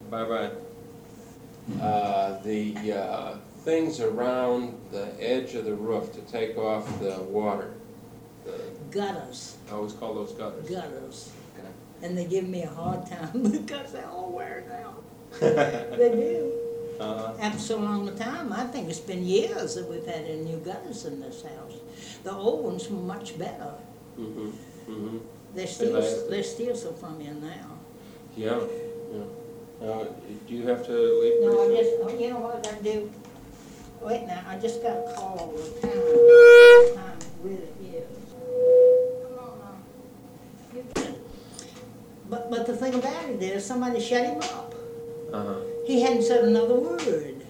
Bye-bye. The things around the edge of the roof to take off the water. Gutters. I always call those gutters. Gutters. Okay. And they give me a hard time because they all wear out. They do. After so long a time, I think it's been years that we've had any new gutters in this house. The old ones were much better. Mm-hmm. Mm-hmm. They're still so from you now. Yeah. Yeah. Do you have to leave? No, you know what I do? Wait now, I just got a call with time. Time really is. Come on now. But the thing about it is, somebody shut him up. He hadn't said another word.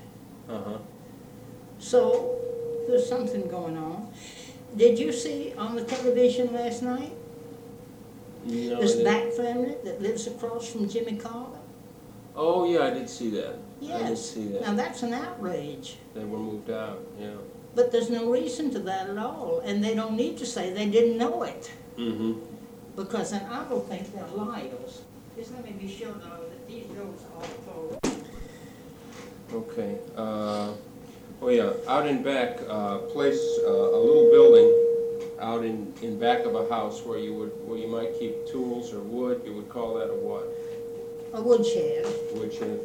So there's something going on. Did you see on the television last night? No, This back family that lives across from Jimmy Carter? Oh yeah, I did see that. Yes. I did see that. Now that's an outrage. They were moved out. Yeah. But there's no reason to that at all, and they don't need to say they didn't know it. Mm-hmm. Because then I don't think they're liars. Just let me be sure though that these doors are all closed. Okay. Oh yeah, out in back, place a little building out in back of a house where you might keep tools or wood. You would call that a what? A woodshed. Woodshed.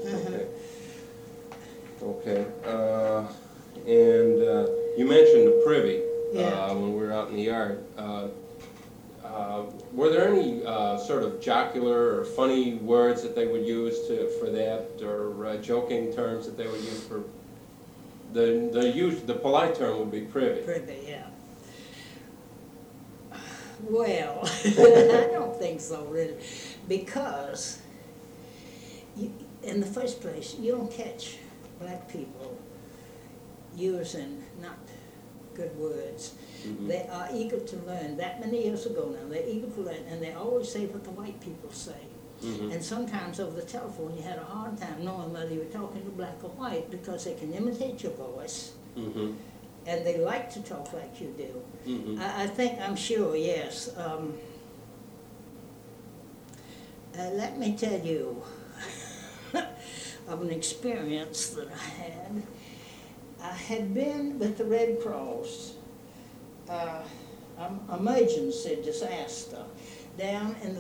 Okay. Okay. And you mentioned the privy when we were out in the yard. Were there any sort of jocular or funny words that they would use for that, or joking terms that they would use for the polite term would be privy? Privy, yeah. Well, I don't think so really, because in the first place, you don't catch black people using not good words. Mm-hmm. They are eager to learn. That many years ago now, they're eager to learn, and they always say what the white people say. Mm-hmm. And sometimes over the telephone, you had a hard time knowing whether you were talking to black or white because they can imitate your voice. Mm-hmm. And they like to talk like you do. Mm-hmm. I'm sure, yes. Let me tell you of an experience that I had. I had been with the Red Cross, emergency disaster, down in the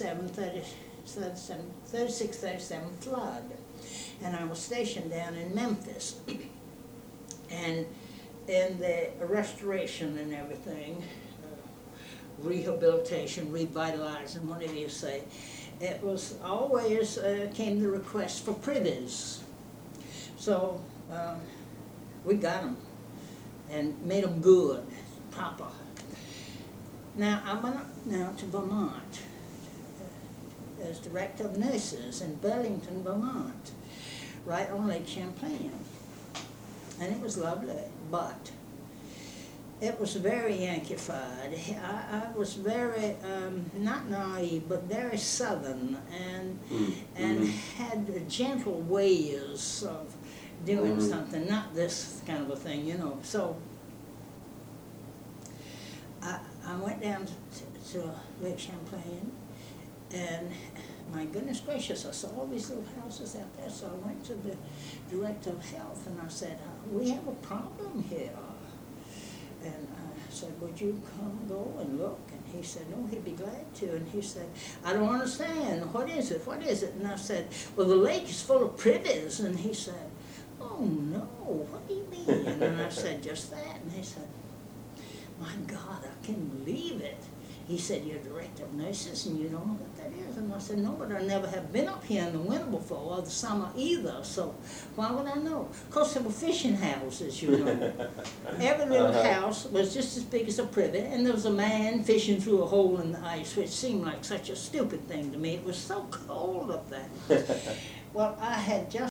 36-37 flood. And I was stationed down in Memphis. And in the restoration and everything, rehabilitation, revitalizing, whatever you say, it was always came the request for privies. So we got them and made them good, proper. Now I went up now to Vermont as director of nurses in Burlington, Vermont, right on Lake Champlain. And it was lovely, but it was very Yankeefied. I was very, not naive, but very Southern, and had gentle ways of doing something, not this kind of a thing, you know. So I went down to Lake Champlain, and my goodness gracious, I saw all these little houses out there, so I went to the director of health and I said, we have a problem here. And I said, would you come go and look? And he said, no, he'd be glad to. And he said, I don't understand. What is it? What is it? And I said, well, the lake is full of privies. And he said, oh, no, what do you mean? And I said, just that. And he said, my God, I can't believe it. He said, you're director of nurses and you don't know what that is. And I said, no, but I never have been up here in the winter before, or the summer either, so why would I know? Of course, there were fishing houses, you know. Every little house was just as big as a privet, and there was a man fishing through a hole in the ice, which seemed like such a stupid thing to me. It was so cold up there. Well, I had just